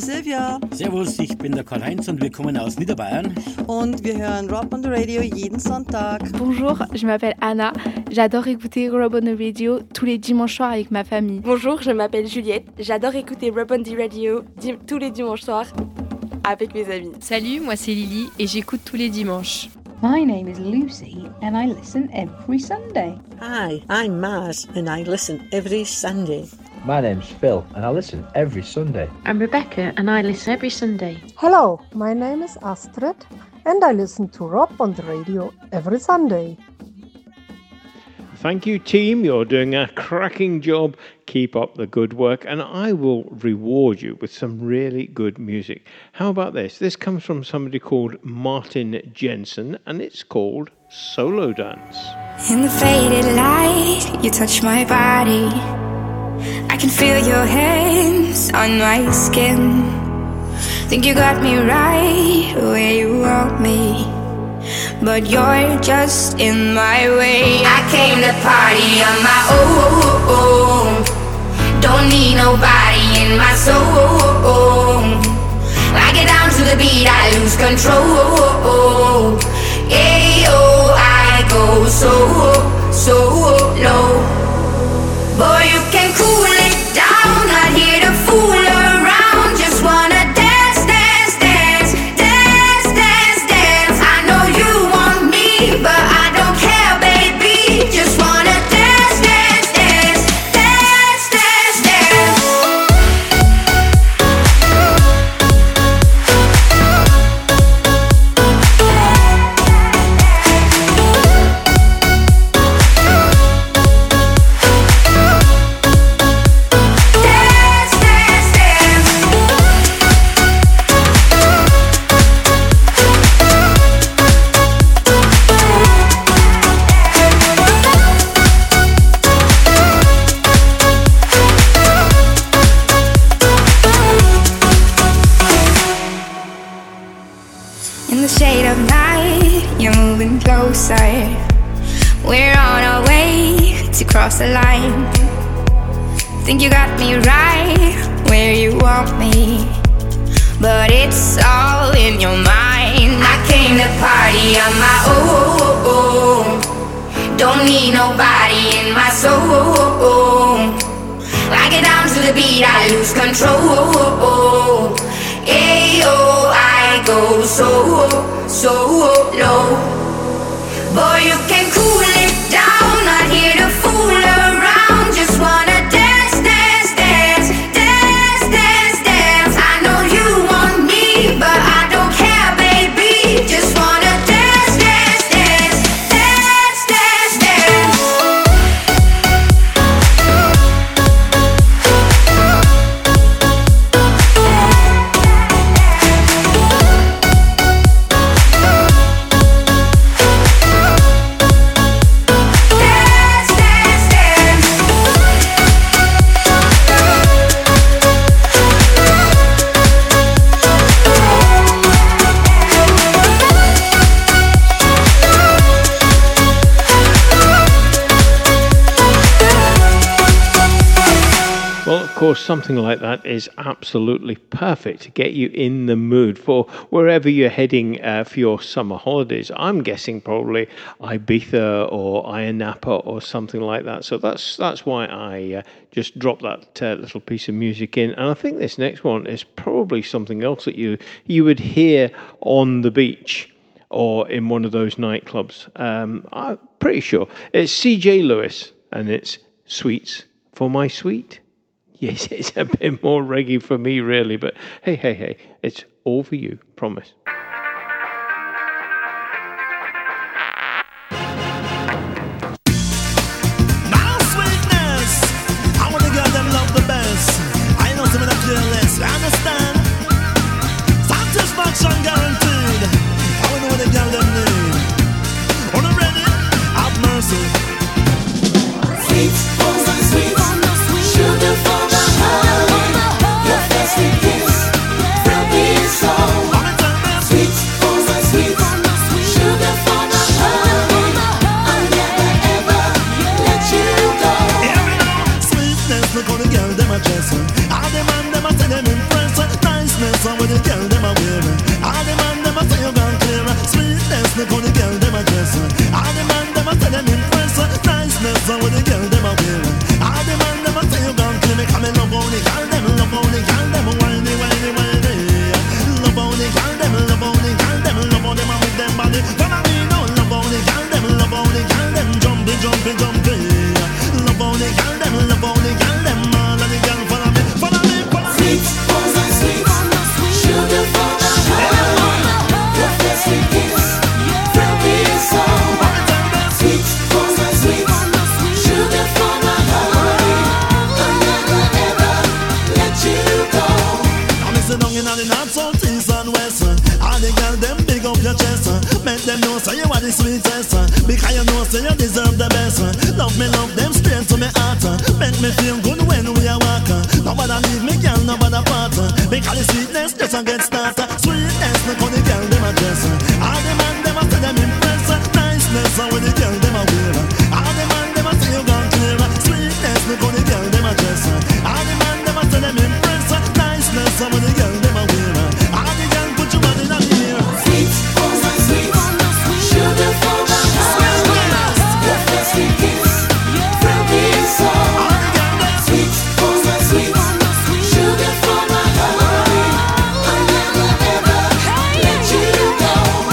Silvia. Servus, ich bin der Karl-Heinz und wir kommen aus Niederbayern. Und wir hören Rob on the Radio jeden Sonntag. Bonjour, je m'appelle Anna. J'adore écouter Rob on the Radio tous les dimanches soirs avec ma famille. Bonjour, je m'appelle Juliette. J'adore écouter Rob on the Radio tous les dimanches soirs avec mes amis. Salut, moi c'est Lily et j'écoute tous les dimanches. My name is Lucy and I listen every Sunday. Hi, I'm Maz and I listen every Sunday. My name's Phil and I listen every Sunday. I'm Rebecca and I listen every Sunday. Hello, my name is Astrid and I listen to Rob on the Radio every Sunday. Thank you, team. You're doing a cracking job. Keep up the good work, and I will reward you with some really good music. How about this? This comes from somebody called Martin Jensen, and it's called Solo Dance. In the faded light, you touch my body. I can feel your hands on my skin. Think you got me right where you want me, but you're just in my way. I came to party on my own. Don't need nobody in my soul. I get down to the beat, I lose control. Ayo, I go so low. Boy, you can cool it down, not here to fool around. Just wanna dance, dance, dance, dance, dance, dance. I know you want me, but I don't care, baby. Just wanna dance, dance, dance, dance, dance, dance. In the shade of night, you're moving closer. We're on our way to cross the line. Think you got me right where you want me, but it's all in your mind. I came to party on my own. Don't need nobody in my soul. I get down to the beat, I lose control. Ayo, I go so low. Boy, you can cool it down, not here to fool around. Just wanna dance, dance, dance, dance, dance, dance. I know you want me, but I don't care, baby. Just wanna dance, dance, dance, dance, dance, dance. Well, of course, something like that is absolutely perfect to get you in the mood for wherever you're heading for your summer holidays. I'm guessing probably Ibiza or Ayia Napa or something like that. So that's why I just dropped that little piece of music in. And I think this next one is probably something else that you would hear on the beach or in one of those nightclubs. I'm pretty sure. It's CJ Lewis and it's Sweets for My Sweet. Yes, it's a bit more reggae for me, really, but hey, it's all for you, promise. My sweetness, I want the girl that love the best. I know some of them fearless, you understand? Satisfaction guaranteed. I want to know what the girl them need. On the ready, have mercy. Sweets for my sweets, sugar for my honey, your first kiss will be so. Sweets for my sweets, sugar for my honey, I'll never ever let you go. Here we go. Sweetness, look how the girl them a dress. All the man them a tell them impress. Niceness. fi jumping. Love how the girl them, love how the girl them. All of the girl follow me, follow me, follow me. Sweet, oh my sweet, sugar for my heart. Your face we kiss from this song. Sweet, oh my sweet, sugar for my heart. I'll never ever let you go. I'm missing down in the north, south, east and west. All the girl them big up your chest. Make them know say you are the sweetest. Because you know say you deserve the best. Love me, love them straight to me heart. Make me feel good when we are walking. Nobody leave me, girl, nobody part. Because the sweetness just a get started. Sweetness, look how the girl them a dress. All the man them a say them impress. Niceness, how the girl them a wear. All the man them a say you gone clear. Sweetness, look how the girl them a dress. All the man them a say them impress. Niceness, how the girl them a wear. All the girl put your body in the air. Sweet, oh my sweet, sugar for my heart. Your face we kiss from this song. Sweet, oh my sweet, sugar for my heart. I'll never ever let you go.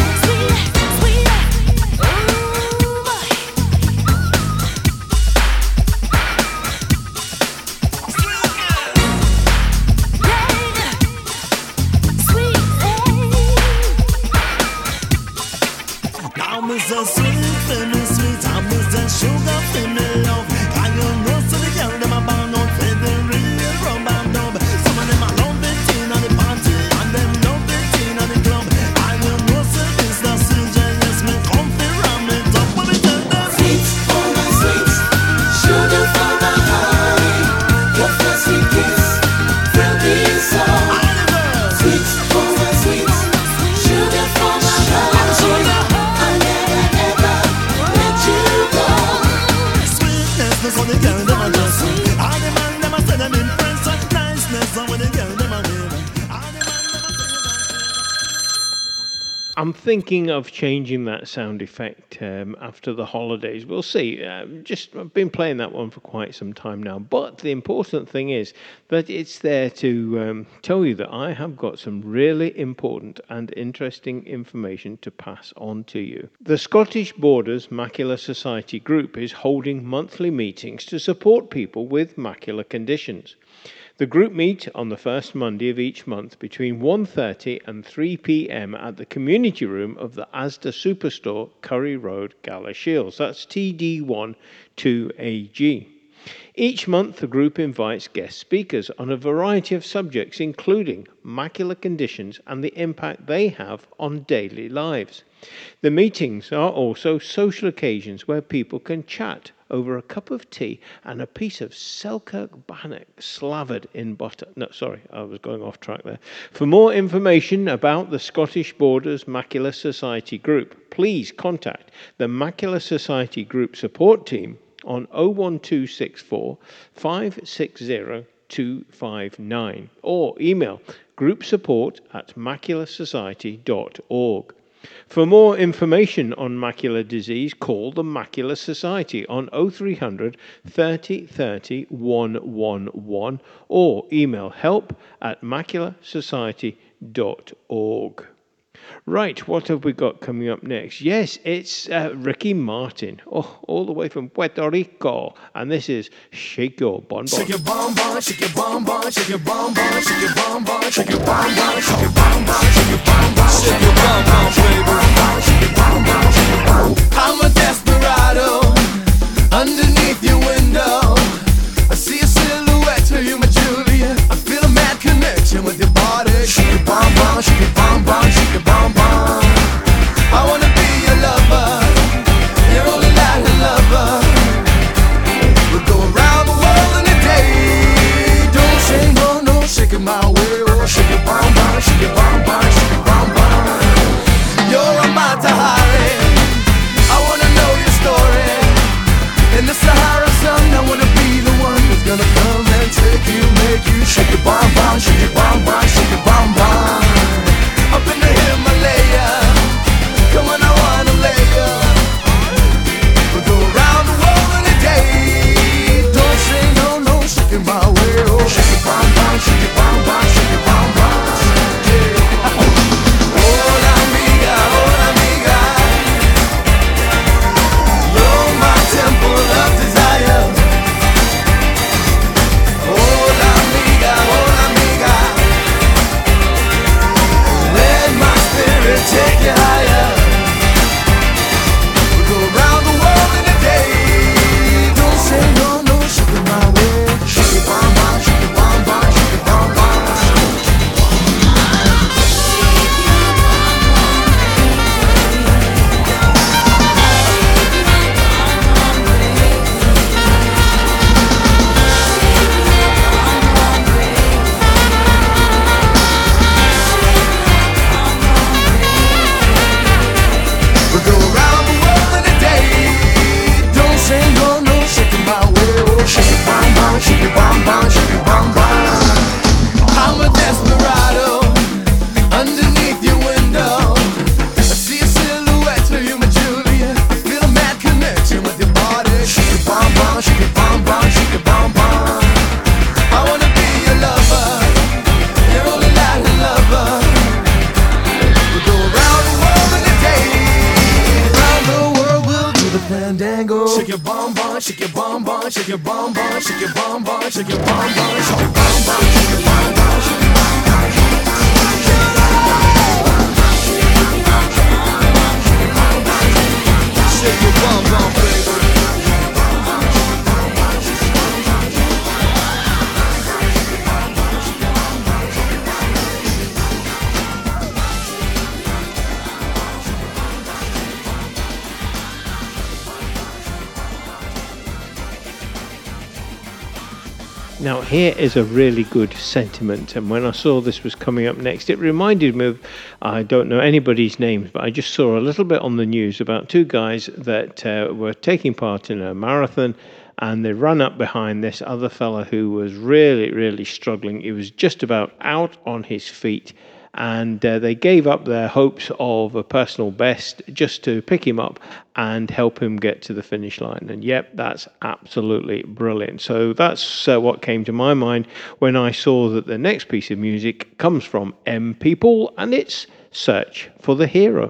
Now me say sweet, for me sweet. I me say sugar, for me love. Can you know so the girl them a born out for the real rum and dub. Some of them a love it in on the party and them love it in on the club. And you know so this the CJS me come fi ram it up. What me tell them? Sweet, oh my sweet, sugar for my heart. Your face we kiss from this song. Sweet, oh my sweet, sugar for my heart. I'll never ever let you go. Sweetness, look how the girl them a dress. All the man them a say them impress. Niceness, how the girl them a wear. I'm thinking of changing that sound effect after the holidays. We'll see. I've been playing that one for quite some time now. But the important thing is that it's there to tell you that I have got some really important and interesting information to pass on to you. The Scottish Borders Macular Society group is holding monthly meetings to support people with macular conditions. The group meet on the first Monday of each month between 1:30 and 3 p.m. at the community room of the Asda Superstore, Curry Road, Galashiels. That's TD1 2AG. Each month, the group invites guest speakers on a variety of subjects, including macular conditions and the impact they have on daily lives. The meetings are also social occasions where people can chat over a cup of tea and a piece of Selkirk bannock slathered in butter. No, sorry, I was going off track there. For more information about the Scottish Borders Macular Society group, please contact the Macular Society group support team on 01264 560 259 or email groupsupport@macularsociety.org. For more information on macular disease, call the Macular Society on 0300 30 30 111 or email help@macularsociety.org. Right, what have we got coming up next? Yes, it's Ricky Martin, all the way from Puerto Rico, and this is Shake Your Bon Bon. Shake your bon bon, shake your bon bon, shake your bon bon, shake your bon bon, shake your bon bon, shake your bon bon, shake your bon bon, shake your bon bon, baby. I'm a desperado underneath your window. I see a silhouette, you're my Julia. I feel a mad connection with your body. Shake your bon bon, shake your bon bon, shake your bon bon. I wanna be your lover, your only life lover. We'll go around the world in a day. Don't shake, no, shake it my way. Oh, shake your bon bon, shake your bon bon, shake your bon bon. You're a Matahari. I wanna know your story. In the Sahara sun, I shake your bum bum, shake your bum bum, shake your bum bum, shake your bum bum, shake your bum bum, shake your bum bum. Shake your bum bum, baby. Now here is a really good sentiment, and when I saw this was coming up next, it reminded me of, I don't know anybody's names, but I just saw a little bit on the news about two guys that were taking part in a marathon, and they ran up behind this other fella who was really, really struggling. He was just about out on his feet, and they gave up their hopes of a personal best just to pick him up and help him get to the finish line. And yep, that's absolutely brilliant. So that's what came to my mind when I saw that the next piece of music comes from M People, and it's Search for the Hero.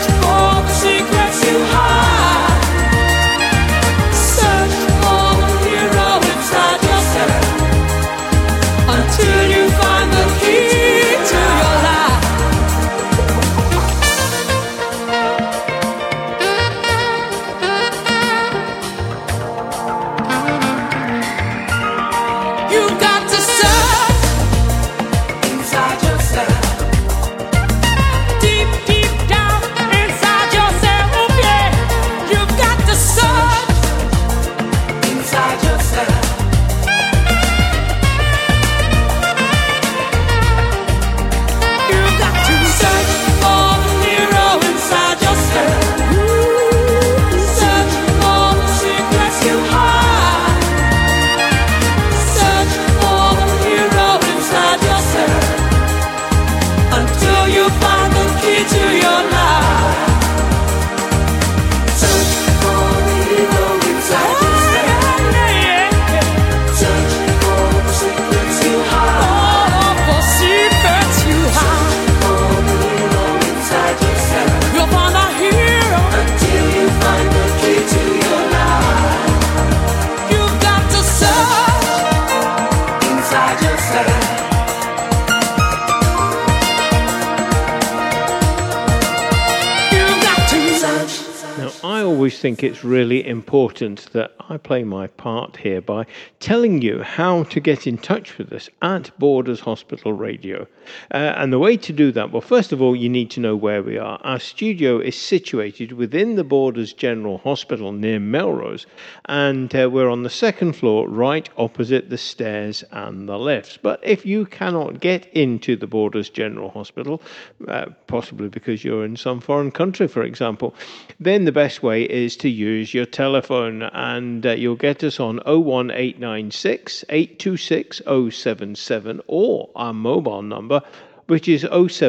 Search for the think it's really important that I play my part here by telling you how to get in touch with us at Borders Hospital Radio. And the way to do that, well, first of all, you need to know where we are. Our studio is situated within the Borders General Hospital near Melrose, and we're on the second floor, right opposite the stairs and the lifts. But if you cannot get into the Borders General Hospital, possibly because you're in some foreign country, for example, then the best way is to use your telephone, and you'll get us on 01896 826 077 or our mobile number, which is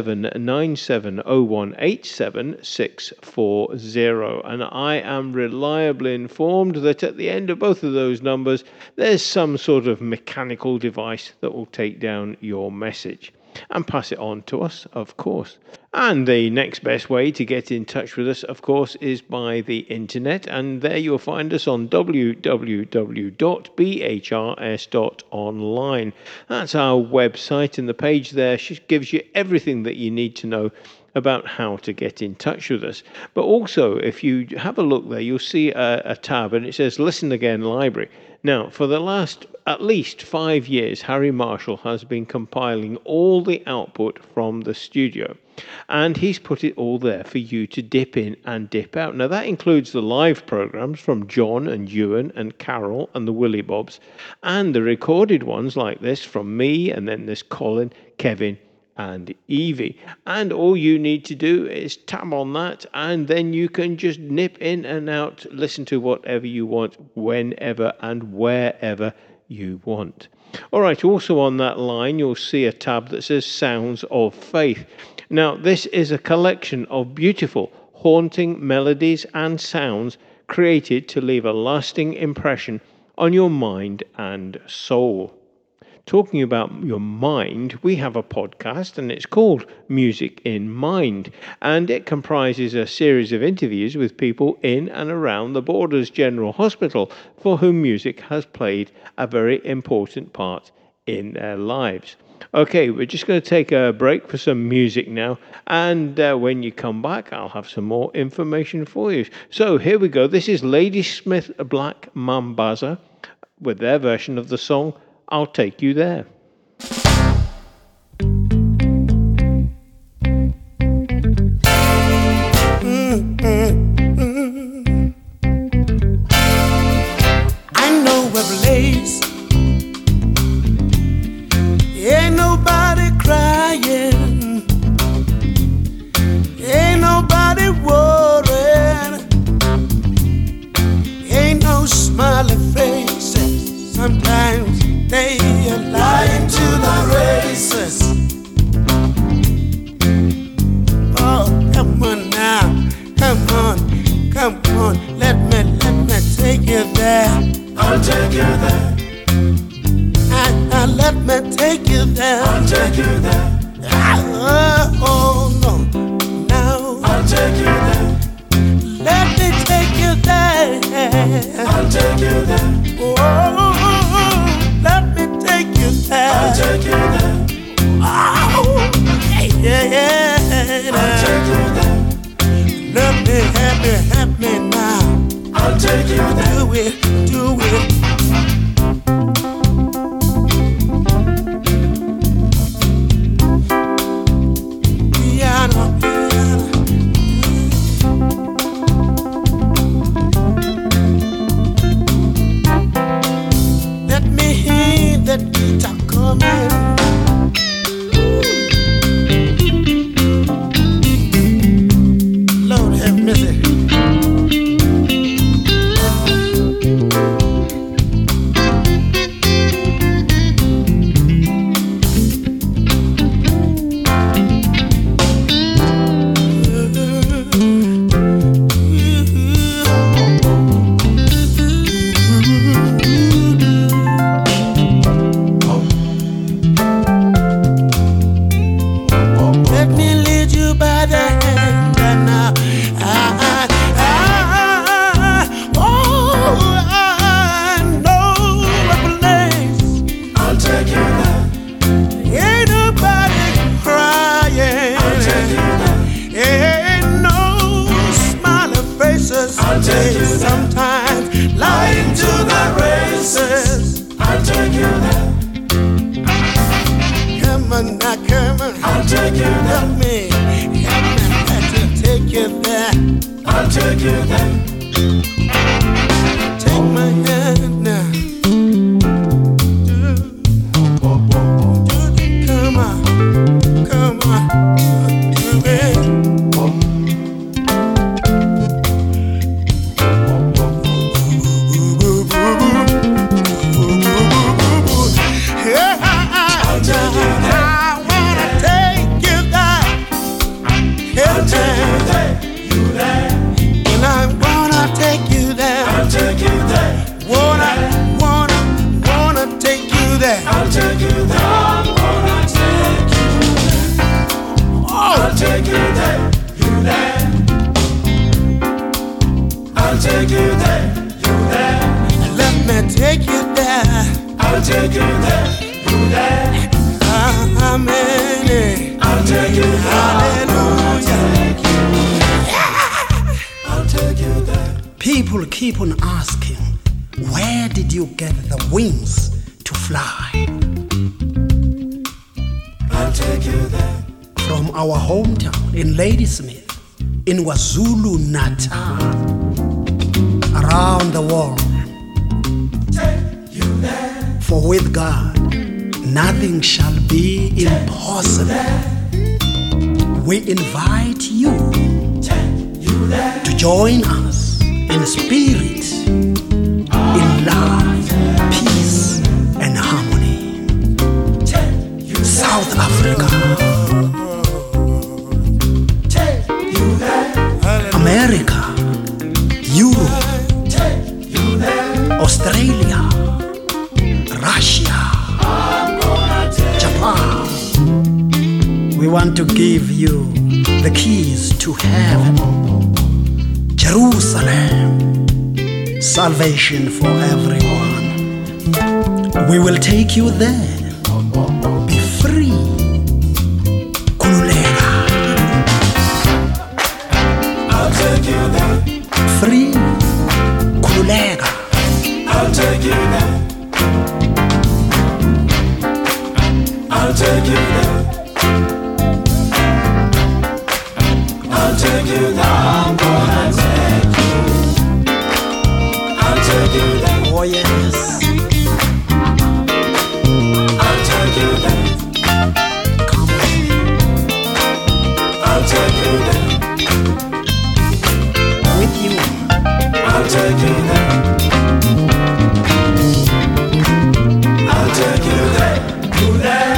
07970187 and I am reliably informed that at the end of both of those numbers there's some sort of mechanical device that will take down your message and pass it on to us, of course. And the next best way to get in touch with us, of course, is by the internet, and there you'll find us on www.bhrs.online. That's our website, and the page there gives you everything that you need to know about how to get in touch with us. But also, if you have a look there, you'll see a tab, and it says Listen Again Library. Now, for the last at least 5 years, Harry Marshall has been compiling all the output from the studio, and he's put it all there for you to dip in and dip out. Now, that includes the live programs from John and Ewan and Carol and the Willy Bobs, and the recorded ones like this from me, and then there's Colin, Kevin, and Evie. And all you need to do is tap on that, and then you can just nip in and out, listen to whatever you want, whenever and wherever you want. All right, also on that line, you'll see a tab that says Sounds of Faith. Now, this is a collection of beautiful, haunting melodies and sounds created to leave a lasting impression on your mind and soul. Talking about your mind, we have a podcast, and it's called Music in Mind, and it comprises a series of interviews with people in and around the Borders General Hospital for whom music has played a very important part in their lives. Okay, we're just going to take a break for some music now, and when you come back, I'll have some more information for you. So here we go. This is Ladysmith Black Mambaza with their version of the song I'll Take You There. I know a place, ain't nobody crying, ain't nobody worried, ain't no smiley faces. Sometimes they are lying to the races. Oh, come on now, come on, let me take you there. I'll take you there. Let me take you there. I'll take you there. Oh no, now I'll take you there. Let me take you there. I'll take you there. Oh. Let me take you there. I'll take you there. Oh, yeah. I'll take you there. Let me have me now. I'll take you there. Do it. Piano. Let me hear that guitar coming. Lord have mercy. I'll take you there. Help me to take you there. I'll take you there. Take my hand now. Come on, come on, do it. I'll take you there. I'm gonna take you there. I'll take you there. You there. I'll take you there. You there. Let me take you there. I'll take you there. You there. Amen. I'll take you there. Hallelujah. I'll take you there. People keep on asking, where did you get the wings to fly? I'll take you there. From our hometown in Ladysmith, in KwaZulu Natal, around the world. Take you there. For with God, nothing shall be impossible. We invite you to join us in spirit, in love, peace, and harmony. South Africa, America, Europe, Australia, Russia, Japan. We want to give you the keys to heaven. Jerusalem, salvation for everyone. We will take you there. Be free. Kululega. I'll take you there. Free. Kululega. I'll take you there. I'll take you there. I'll take you there. I'm gonna take you. I'll take you there. Oh yes. I'll take you there. Come on. I'll take you there. With you. I'll take you there. I'll take you there. You there.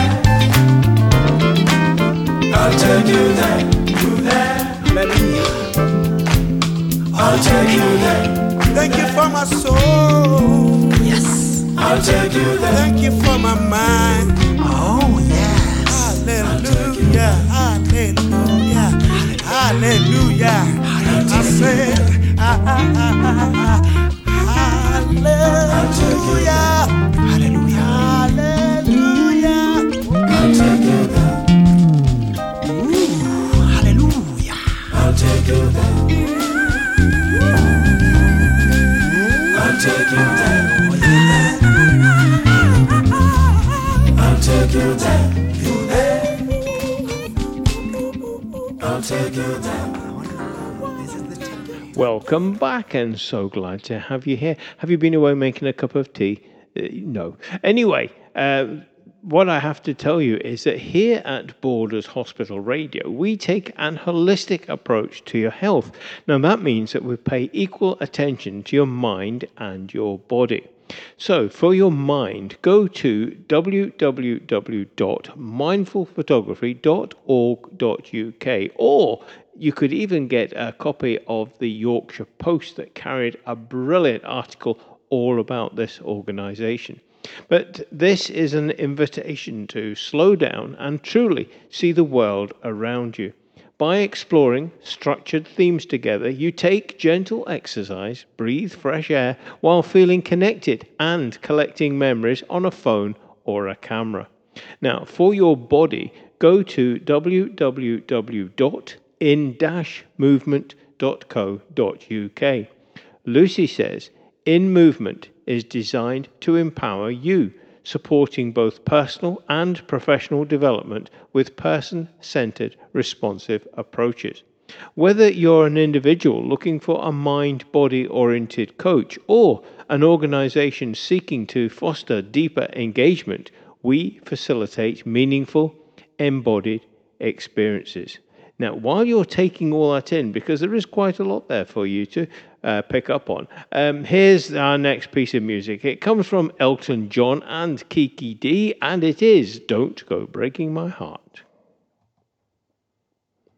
I'll take you there. You there. Hallelujah. I'll take you there. Thank you for my soul. Yes. I'll take you there. Thank you for my mind. Oh yes. Hallelujah. Hallelujah. Hallelujah. I said, hallelujah. Hallelujah. Hallelujah. I'll take you there. Ooh, hallelujah. I'll take you there. I'll take you there. I'll take you there. You there. I'll take you there. Welcome back, and so glad to have you here. Have you been away making a cup of tea? No. Anyway, what I have to tell you is that here at Borders Hospital Radio, we take an holistic approach to your health. Now, that means that we pay equal attention to your mind and your body. So, for your mind, go to www.mindfulphotography.org.uk, or you could even get a copy of the Yorkshire Post that carried a brilliant article all about this organisation. But this is an invitation to slow down and truly see the world around you. By exploring structured themes together, you take gentle exercise, breathe fresh air, while feeling connected and collecting memories on a phone or a camera. Now, for your body, go to www.in-movement.co.uk. Lucy says, In Movement is designed to empower you. supporting both personal and professional development with person-centered, responsive approaches. Whether you're an individual looking for a mind-body oriented coach or an organization seeking to foster deeper engagement, we facilitate meaningful, embodied experiences. Now, while you're taking all that in, because there is quite a lot there for you to pick up on, here's our next piece of music. It comes from Elton John and Kiki D, and it is Don't Go Breaking My Heart.